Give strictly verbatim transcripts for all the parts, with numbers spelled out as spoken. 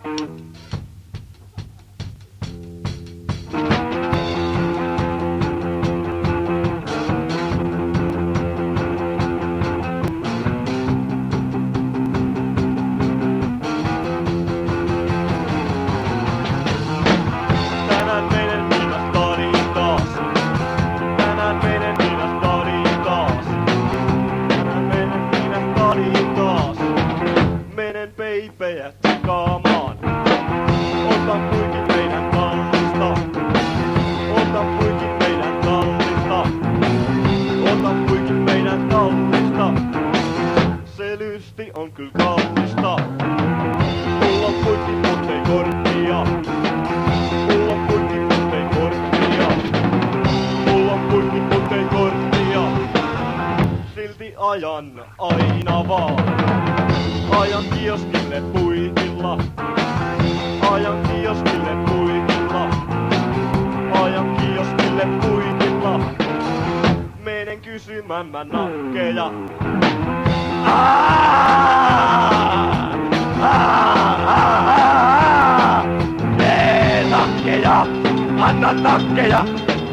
Tänään menen minä stadiin taas. Tänään menen minä stadiin taas. Tänään menen minä stadiin taas. Menen peipejä takaamaan. Otan puikin meidän tallista. Otan puikin meidän tallista. Otan puikin meidän tallista. Se lysti on kyl kallista. Mulla on puikin, mut ei korttia. Mulla on puikin, mut ei korttia. Mulla on puikin, mut ei korttia. Silti ajan aina vaan. Ajan kioskille puikilla. Ajan kioskille puikilla. Ajan kioskille puikilla. Menen kysymään mä nakkeja. Aaaaaa! Aaaaaa! Jee, nakkeja! Anna nakkeja!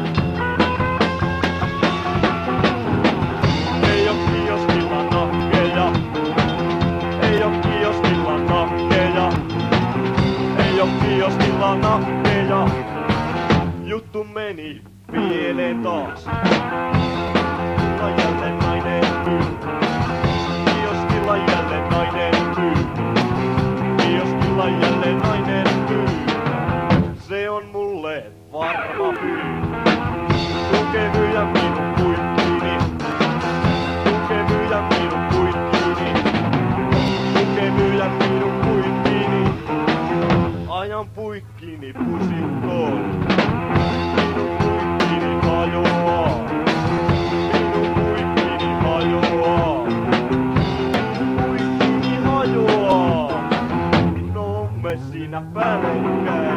Ei oo kioskilla nakkeja. Ei oo kioskilla nakkeja. Ei oo kioskilla nakkeja. Juttu meni pieleen taas. Kioskilla jälleen nainen myy. Kioskilla jälleen nainen myy. Kioskilla jälleen nainen myy. Se on mulle varma myy. Tukee myyjä minun puikkiini. Tukee myyjä minun puikkiini. Tukee myyjä minun puikkiini. Ajan puikkiini pusikkoon. Minun puikkiini hajoaa. Minun puikkiini hajoaa. Minun puikkiini hajoaa. No me siinä päällekkäin.